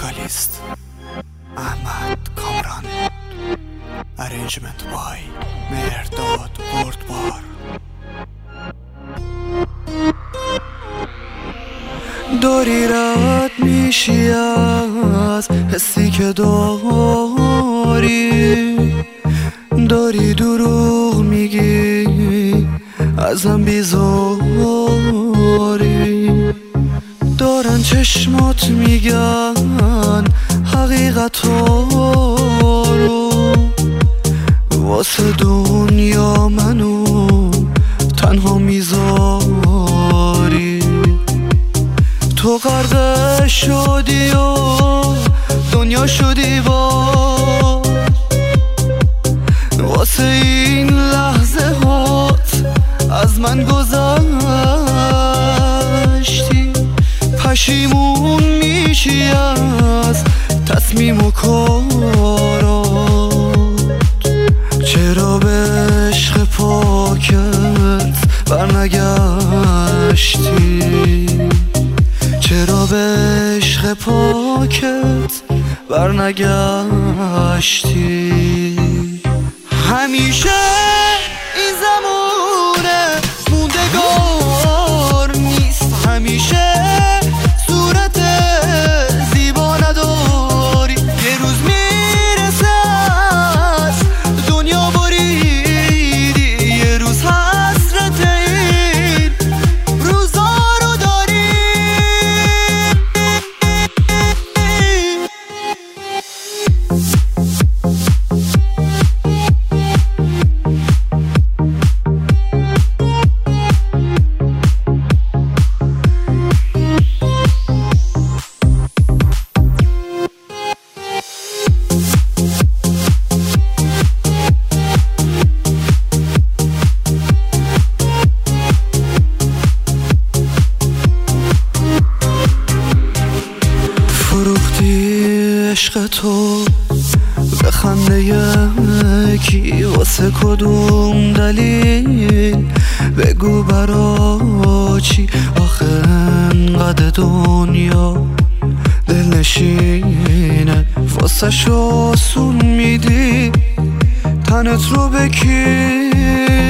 vocalist Ahmad Kamran. Arrangement by Mehrdad Bordbar. داری رد میشی از حسی که داری دروغ میگی ازم بیزاری، دارن چشمات میگن حقیقت رو، واسه دنیا منو تنها میذاری. تو غرق شدی و دنیا شدی واسه این لحظه هات از من گذشتی. پشیمون میشی از تصمیم و کارات، چرا به عشق پاکت برنگشتی؟ چرا به عشق پاکت برنگشتی؟ همیشه این زمونه موندگار نیست، همیشه صورت زیبا نداری. یه روز میرسه از دنیا بریدی، یه روز حسرت این روزا رو داری. عشق تو به خنده یکی، واسه کدوم دلیل؟ بگو برا چی آخه انقدر دنیا دلنشینه؟ واسه شو آسون میدی تنت رو به کی؟